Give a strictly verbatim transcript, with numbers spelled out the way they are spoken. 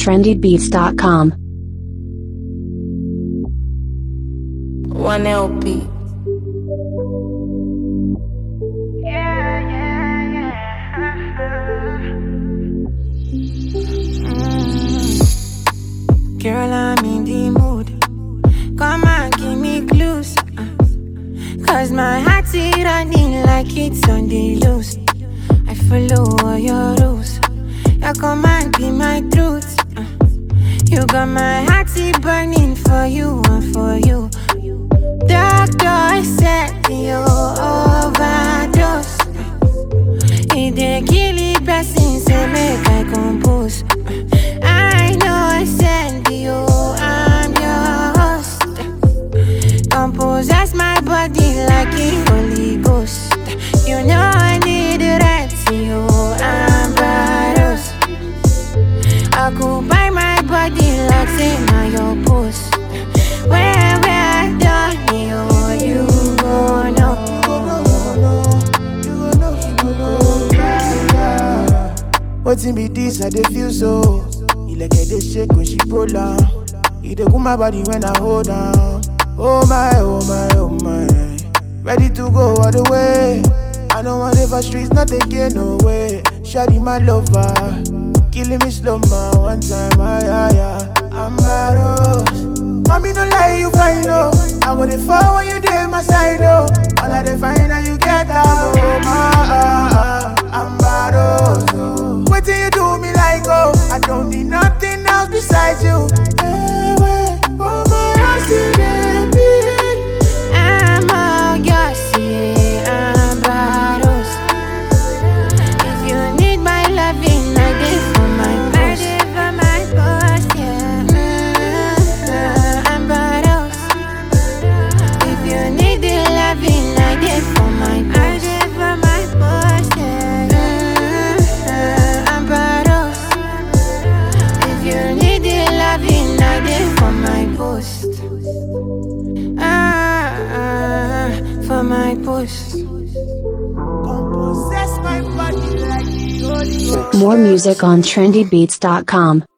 trendy beats dot com. One L P. Girl, I'm in the mood. Come on, give me clues. uh, Cause my heart's running like it's on the loose. I follow all your rules. Your command be my truth. uh, You got my heart burning for you and for you. Doctor said you overdose. If they kill it, blessings, say make I compose. I know I send you, I'm your host. Compose my body like a Holy Ghost. You know I need the right to you, I'm Barros. Occupy my body like say now your post. Where where I done you, you go know. What's in be this? I dey feel so. You like I dey shake when she pull on. You dey cool my body when I hold on. Oh my, oh my, oh my. Ready to go all the way. I don't want live for streets, not taking no way. Shawty my lover, killing me slow ma one time. I, I, I, I'm Barros. Mommy no lie, you fine oh. I go dey fall when you dey my side oh. All I dey find out you get down oh my, ah, ah, I'm Barros oh. What do you do me like oh? I don't need nothing else besides you. Hey, wait, oh my house baby. I'm all yours, yeah, I'm Barros. If you need my loving, I did for my post. I did for my post, yeah. Mm-hmm. I'm Barros. If you need the loving, I did for my post. I did for my post, yeah. Mm-hmm. I'm Barros. If you need the loving, I did for my post. Ah, ah, for my post. Possess my body like the Holy Ghost. More music on trendy beats dot com.